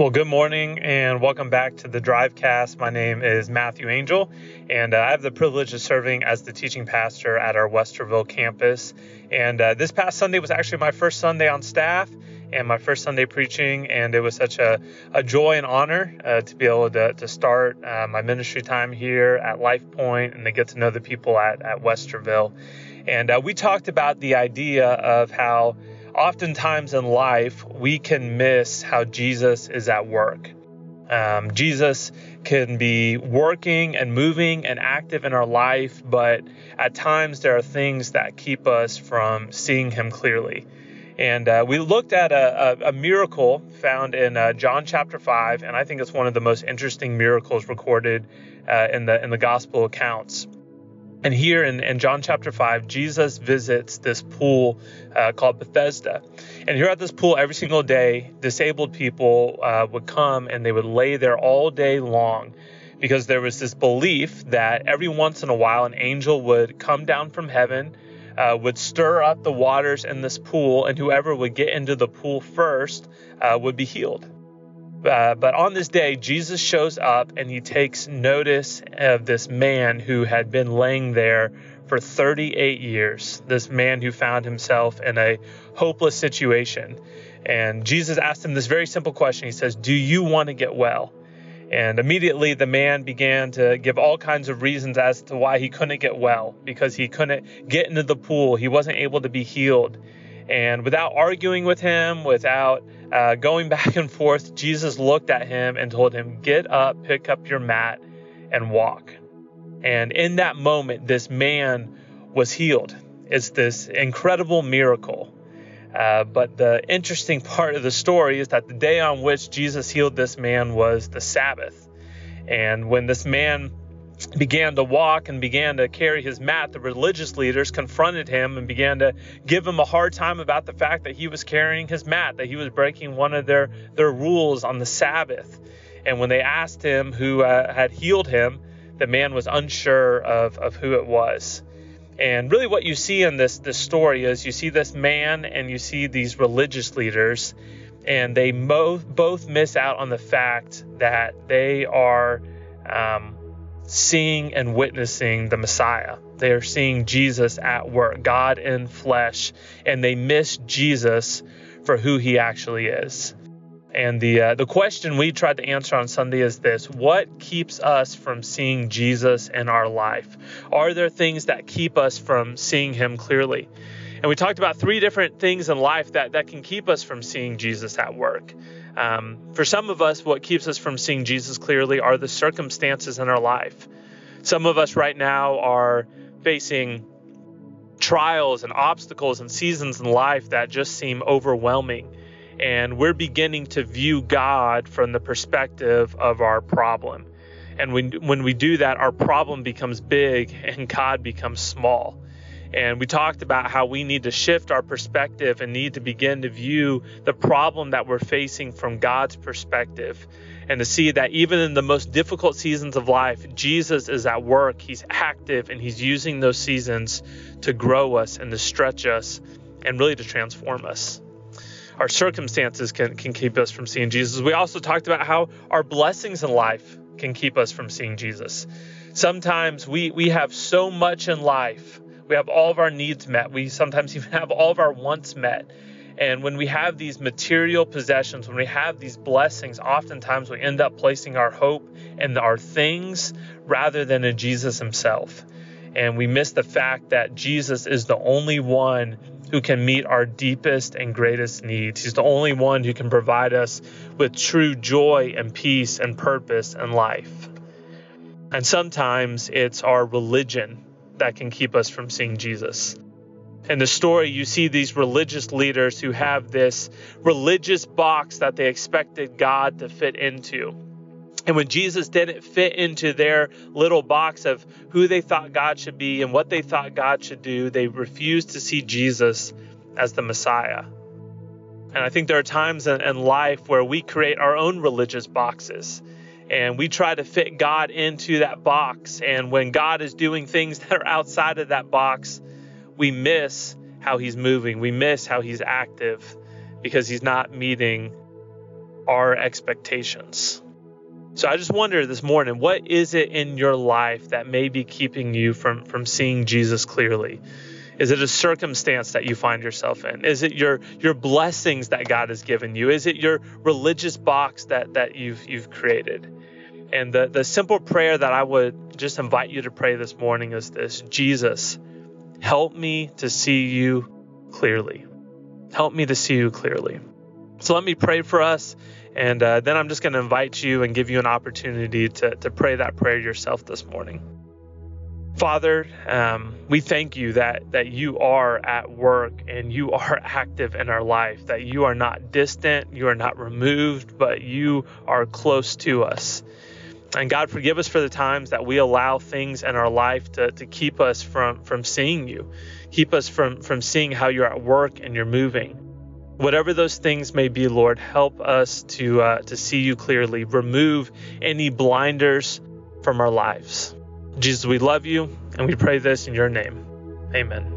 Well, good morning and welcome back to the Drivecast. My name is Matthew Angel, and I have the privilege of serving as the teaching pastor at our Westerville campus. And this past Sunday was actually my first Sunday on staff and my first Sunday preaching, and it was such a joy and honor to be able to start my ministry time here at Life Point and to get to know the people at Westerville. And we talked about the idea of how oftentimes in life, we can miss how Jesus is at work. Jesus can be working and moving and active in our life, but at times there are things that keep us from seeing him clearly. And we looked at a miracle found in John chapter 5, and I think it's one of the most interesting miracles recorded in the gospel accounts. And here in John chapter 5, Jesus visits this pool called Bethesda. And here at this pool every single day, disabled people would come and they would lay there all day long because there was this belief that every once in a while an angel would come down from heaven, would stir up the waters in this pool, and whoever would get into the pool first would be healed. But on this day, Jesus shows up and he takes notice of this man who had been laying there for 38 years, this man who found himself in a hopeless situation. And Jesus asked him this very simple question. He says, "Do you want to get well?" And immediately the man began to give all kinds of reasons as to why he couldn't get well, because he couldn't get into the pool. He wasn't able to be healed. And without arguing with him, without going back and forth, Jesus looked at him and told him, "Get up, pick up your mat, and walk." And in that moment, this man was healed. It's this incredible miracle. But the interesting part of the story is that the day on which Jesus healed this man was the Sabbath. And when this man began to walk and began to carry his mat, the religious leaders confronted him and began to give him a hard time about the fact that he was carrying his mat, that he was breaking one of their rules on the Sabbath. And when they asked him who had healed him, the man was unsure of who it was. And really what you see in this story is you see this man and you see these religious leaders, and they both miss out on the fact that they are seeing and witnessing the Messiah. They are seeing Jesus at work, God in flesh, and they miss Jesus for who he actually is. And the question we tried to answer on Sunday is this: what keeps us from seeing Jesus in our life? Are there things that keep us from seeing him clearly? And we talked about three different things in life that can keep us from seeing Jesus at work. For some of us, what keeps us from seeing Jesus clearly are the circumstances in our life. Some of us right now are facing trials and obstacles and seasons in life that just seem overwhelming. And we're beginning to view God from the perspective of our problem. And when we do that, our problem becomes big and God becomes small. And we talked about how we need to shift our perspective and need to begin to view the problem that we're facing from God's perspective, and to see that even in the most difficult seasons of life, Jesus is at work. He's active, and he's using those seasons to grow us and to stretch us and really to transform us. Our circumstances can keep us from seeing Jesus. We also talked about how our blessings in life can keep us from seeing Jesus. Sometimes we have so much in life. We have all of our needs met. We sometimes even have all of our wants met. And when we have these material possessions, when we have these blessings, oftentimes we end up placing our hope in our things rather than in Jesus himself. And we miss the fact that Jesus is the only one who can meet our deepest and greatest needs. He's the only one who can provide us with true joy and peace and purpose in life. And sometimes it's our religion that can keep us from seeing Jesus. In the story, you see these religious leaders who have this religious box that they expected God to fit into. And when Jesus didn't fit into their little box of who they thought God should be and what they thought God should do, they refused to see Jesus as the Messiah. And I think there are times in life where we create our own religious boxes. And we try to fit God into that box. And when God is doing things that are outside of that box, we miss how he's moving. We miss how he's active because he's not meeting our expectations. So I just wonder this morning, what is it in your life that may be keeping you from seeing Jesus clearly? Is it a circumstance that you find yourself in? Is it your blessings that God has given you? Is it your religious box that you've created? And the simple prayer that I would just invite you to pray this morning is this: Jesus, help me to see you clearly. Help me to see you clearly. So let me pray for us, and then I'm just going to invite you and give you an opportunity to pray that prayer yourself this morning. Father, we thank you that you are at work and you are active in our life, that you are not distant, you are not removed, but you are close to us. And God, forgive us for the times that we allow things in our life to keep us from seeing you, keep us from seeing how you're at work and you're moving. Whatever those things may be, Lord, help us to see you clearly. Remove any blinders from our lives. Jesus, we love you, and we pray this in your name. Amen.